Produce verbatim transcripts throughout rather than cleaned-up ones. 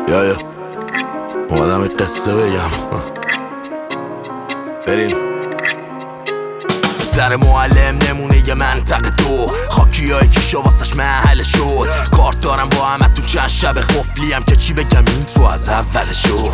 یا یا اومدم یک قصه بگم. بریم. سر معلم نمونه یه منطقه دو، خاکی های کیشا واسش محل شد. کارت دارم با همه تو چند شب قفلیم که چی بگم این تو از اول شد.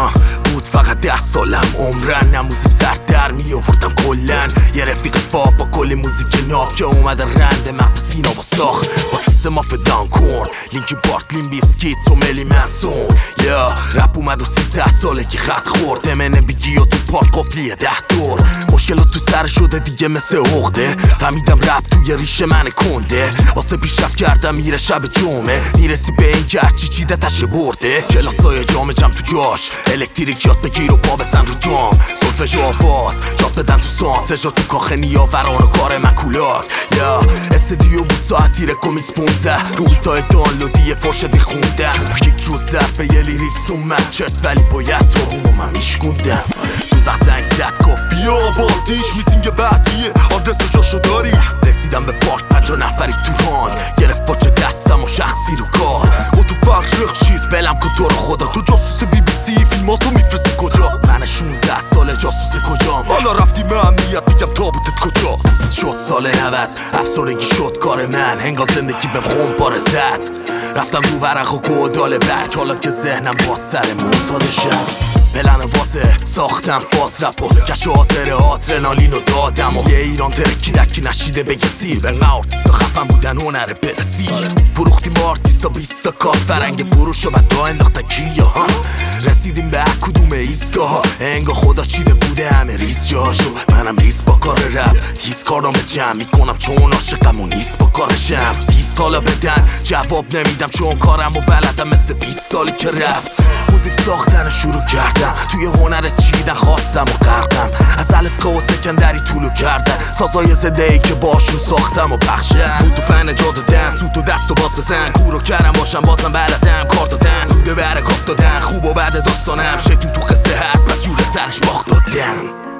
بود فقط ده سالم عمرن، نه موزیک سرد در می آوردم کلن. یه رفیق فاب با کل موزیک ناب که اومده رنده مغز سینا با ساخت با سیستم آف دانکورن، لینکی بارتلین بیسکیت و ملی منسون. یا رپ اومد و سیزده ساله که خط خورد امنه بیگی و تو پارک قفلیه ده دور. مشکلات تو سر شده دیگه مثل عقده، فهمیدم رپ توی ریشه من کنده. واسه پیشرفت کردم میره شب جمعه، میرسی به این که هرچی چیده تشه برده. کلاسای جامع جمع تو جاش، الکتریک یاد بگیر و پا بزن رو دام. سولفژ و آواز جاد بدن تو سانس، اجرا تو کاخ نیاوران و کار مکولات. یا استدیو بود ساعتی رکومیکس پونزه، رو بیتای دانلودی فرشدی خوندن. یک روز زد به یه لیریکس اومد چرت، ولی باید تا اونو من میشکوندم. دوزخ زنگ زد گفت بیا بادیش میتینگ بعدیه، آدرس و جاشو داری؟ رسیدم به پارک پنجا نفری تو ران، گرفت واچه دستم و شخصی رو کار. و تو فرق چیز ولم کن تو رو خدا، تو جاسوس بی بی سی فیلماتو میفرستی کجا؟ من شونزده ساله جاسوس کجام؟ حالا رفتیم امنیت میگم تابوتت کجاست؟ شد سال نود افسردگی شد کار من، هنگا زندگی بهم خون پاره زد. رفتم رو ورق و گودال برگ، حالا که ذهنم با سر معتادشم. پلن واسه ساختم فاز رپ و کش حاضر آدرنالین رو دادم و یه ایران ترکیدکی نشیده بگه سیر. بنقه آرتیستا خفن بودن هنر برسیر، فروختیم با آرتیستا بیستا کار فرنگ فروش و بدا انداختن کیا. رسیدیم به کدوم ایستگاه ها، انگا خدا چیده بوده همه ریز جاشو. منم ریز با کار رپ، تیز کارام جمع میکنم چون عاشقم و نیست با کارشم. بیست سالا بدن جواب نمیدم چون کارم و بلدم مثل بیست سالی که رفت. موزیک ساختن شروع کردم، توی هنر چیدن خواستم و غرقم. از الف و سکندری طولو کردن، سازای زده ای که باشون ساختم و پخشم. بود تو فن جا دادن، سوت و دست و باز بزن. کورو کردم باشم بازم بلدم کار دادن، سوده برک افتادن. خوب و بعد داستانم شیطون تو قصه هست بس جور سرش باخت دادن.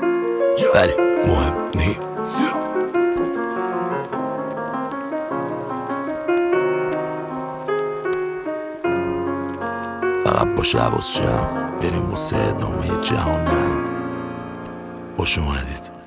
ولی مهم نیست، فقط باشه حواس جمع بریم واسه ادامه جهان. خوش اومدید.